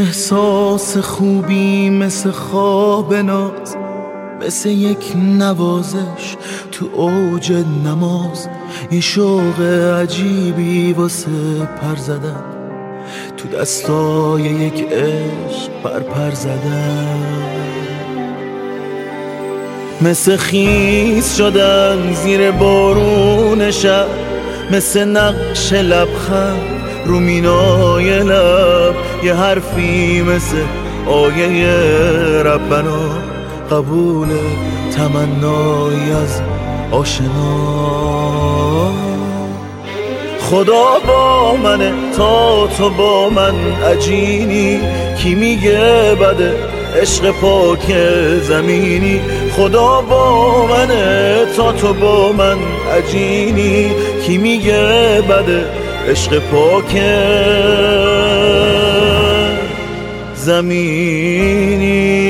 احساس خوبی مثل خواب ناز، مثل یک نوازش تو اوج نماز، یه شوق عجیبی واسه پر زدن، تو دستای یک عشق پر زدن، مثل خیس شدن زیر بارون شب، مثل نقش لبخند رو مینای لب، یه حرفی مثل آیه ربنا، قبول تمنایی از آشنا. خدا با منه تا تو با من عجینی، کی میگه بده عشق پاک زمینی. خدا با منه تا تو با من عجینی، کی میگه بده عشق پاک زمینی.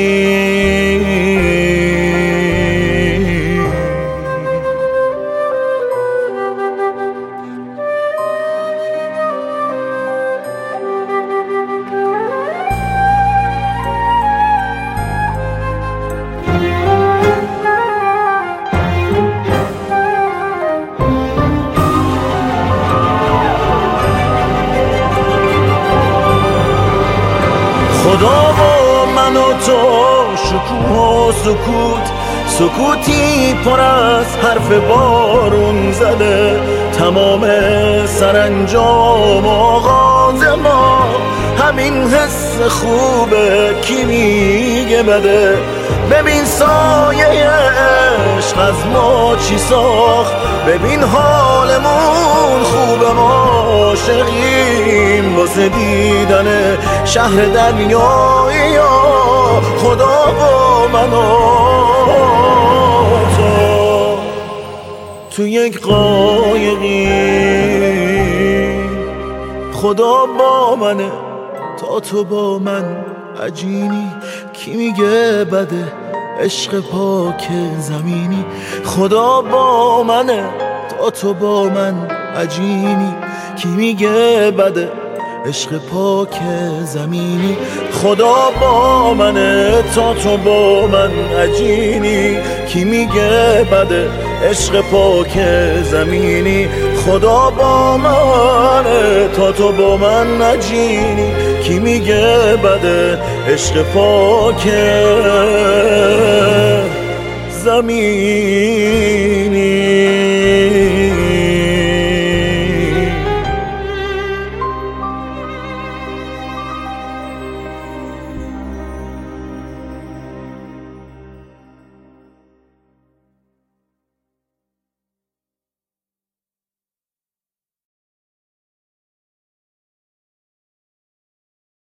خدا با من و تو شکوه و سکوت، سکوتی پر از حرف بارون زده، تمام سرانجام آغاز ما همین حس خوبه، کی میگه بده. ببین سایه عشق از ما چی ساخت، ببین حالمون خوبه، ما عاشقیم واسه دیدن شهر دریایی. خدا با من و تو یک قایقی، خدا با منه تا تو با من عجینی، کی میگه بده عشق پاک زمینی. خدا با منه تا تو با من عجینی، کی میگه بده عشق پاک زمینی. خدا با منه تا تو با من عجینی، کی میگه بده عشق پاک زمینی. خدا با منه تا تو با من عجینی، کی میگه بده عشق پاک زمینی.